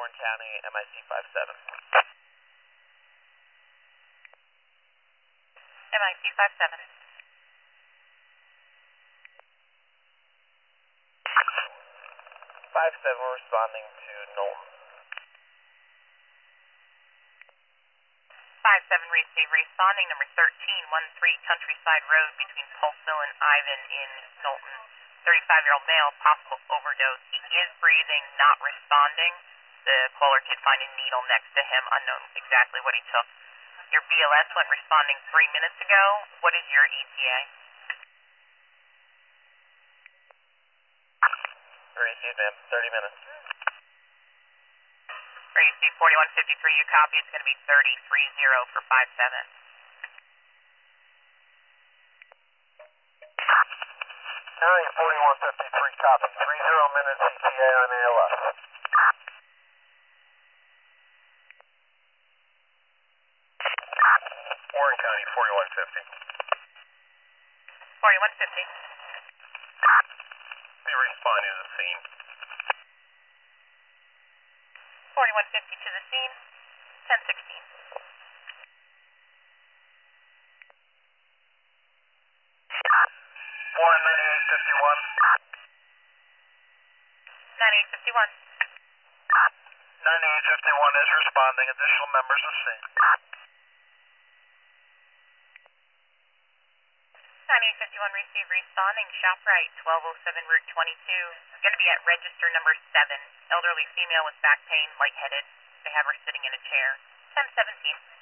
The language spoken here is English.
Warren County, MIC 57. MIC 57. 57, we're responding to Knowlton. 57 receive, responding number 1313 Countryside Road between Pulseville and Ivan in Knowlton. 35-year-old male, possible overdose. He is breathing, not responding. The caller did find a needle next to him, unknown exactly what he took. Your BLS went responding 3 minutes ago. What is your ETA? Received, ma'am. 30 minutes. Receive 4153, you copy. It's going to be 3030 for 57. County 4153, copy. 30 minutes ETA on ALS. Warren County 4150. 4150. Be responding to the scene. 4150 to the scene. 1016. Warren 9851. 9851. 9851 is responding. Additional members of scene. 9851 receive, responding. ShopRite 1207 Route 22. Going to be at register number 7. Elderly female with back pain, lightheaded. They have her sitting in a chair. 1017.